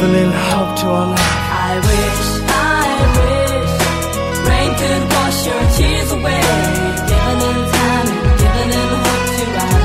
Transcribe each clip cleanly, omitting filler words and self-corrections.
little hope to our love. I wish rain could wash your tears away. Give a little time and give a little hope to our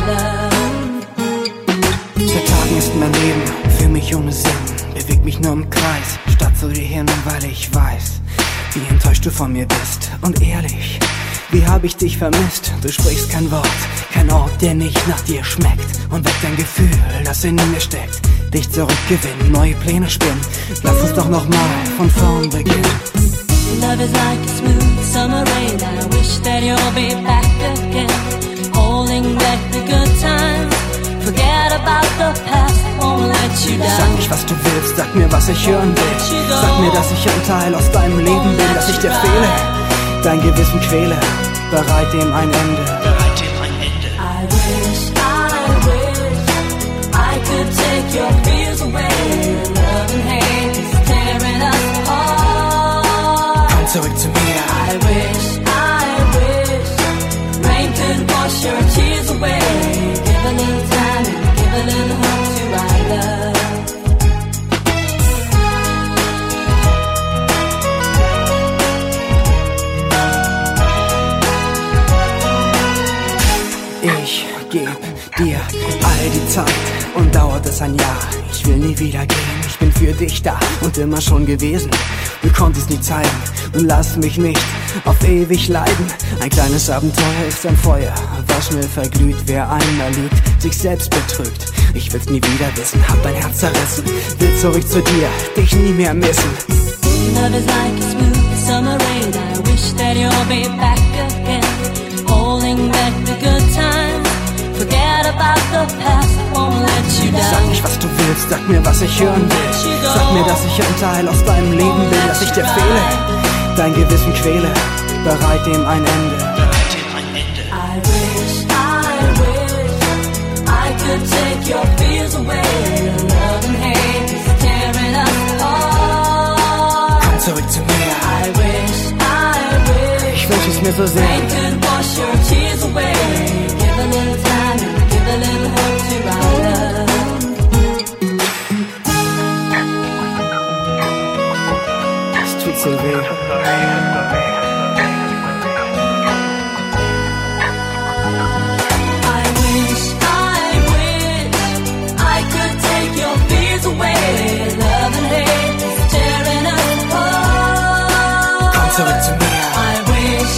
love. Seit Tagen ist mein Leben für mich ohne Sinn. Beweg mich nur im Kreis, statt zu dir hin, weil ich weiß, wie enttäuscht du von mir bist. Und ehrlich, wie hab ich dich vermisst? Du sprichst kein Wort, kein Ort, der nicht nach dir schmeckt. Und weckt ein Gefühl, das in mir steckt. Dich zurückgewinnen, neue Pläne spinnen. Lass uns doch noch mal von vorn beginnen. Love is like a smooth summer rain. I wish that you'll be back again, holding back the good times. Forget about the past, won't let you down. Sag nicht, was du willst, sag mir, was ich hören will. Sag mir, dass ich ein Teil aus deinem Leben bin, dass ich dir fehle, dein Gewissen quäle. Bereit dem ein Ende. I wish I could take your fears away. Love and hate is tearing us apart. Komm zurück zu mir. I wish rain could wash your tears away. Give a little time and give a little hope to our love. Ich geb dir all die Zeit und dauert es ein Jahr. Ich will nie wieder gehen, ich bin für dich da und immer schon gewesen. Du konntest nie zeigen und lass mich nicht auf ewig leiden. Ein kleines Abenteuer ist ein Feuer, was schnell verglüht. Wer einmal lügt, sich selbst betrügt. Ich will's nie wieder wissen, hab dein Herz zerrissen. Will zurück zu dir, dich nie mehr missen. Love is like a smooth summer rain. I wish that you'll be back again, holding back the good times. Forget about the past, won't let you down. Sag nicht, was du willst, sag mir, was ich hören will. Sag mir, dass ich ein Teil aus deinem Leben bin, dass ich dir fehle, dein Gewissen quäle. Bereit dem ein Ende. I wish I could take your fears away. Love and hate is tearing us apart. Komm zurück zu mir. I wish ich wünsch es mir so sehr. rain could wash your tears away. Give a little time and give a little hope to our love. Es tut so weh. I wish I could take your fears away. Love and hate is tearing us apart. Komm zurück zu mir. I wish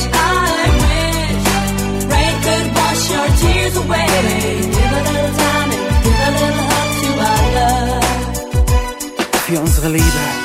rain could wash your tears away. Give a little time and give a little hope to our love. Für unsere Liebe